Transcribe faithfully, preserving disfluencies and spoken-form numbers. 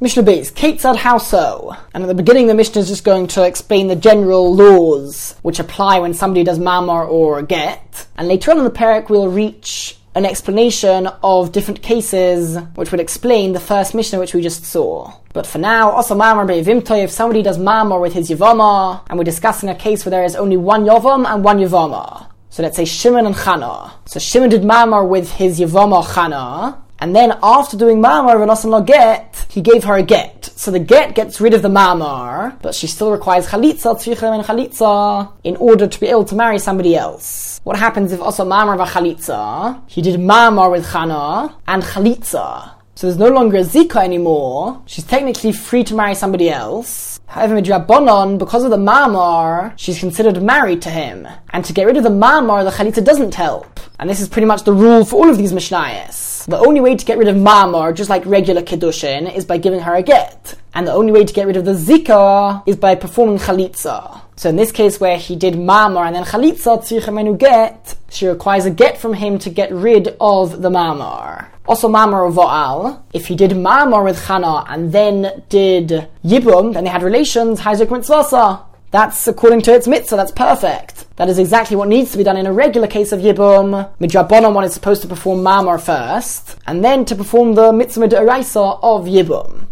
Mishnah Beis, Ketzad, how so? And at the beginning the Mishnah is just going to explain the general laws which apply when somebody does mamar or get. And later on in the parak we'll reach an explanation of different cases which would explain the first Mishnah which we just saw. But for now, also mamar be'yivimto, if somebody does mamar with his yavama, and we're discussing a case where there is only one yavam and one yavama. So let's say Shimon and Chana. So Shimon did mamar with his yavama Chana, and then after doing mamar and also no get, he gave her a get. So the get gets rid of the mamar, but she still requires chalitza, tzricha and chalitza, in order to be able to marry somebody else. What happens if also mamar v'chalitza? He did mamar with Chana and chalitza. So there's no longer a zika anymore. She's technically free to marry somebody else. However, midrabanan, because of the mamar, she's considered married to him. And to get rid of the mamar, the chalitza doesn't help. And this is pretty much the rule for all of these mishnayos. The only way to get rid of mamar, just like regular kiddushin, is by giving her a get. And the only way to get rid of the zika is by performing chalitza. So in this case where he did mamar and then chalitza, tzricha menu get, she requires a get from him to get rid of the mamar. Also mamar of va'al, if he did mamar with Chana and then did yibum, then they had relations, haizik mitzvasa. That's according to its mitzvah, that's perfect. That is exactly what needs to be done in a regular case of yibum. Midrabanan, one is supposed to perform mamar first, and then to perform the mitzvah d'oraisa of yibum.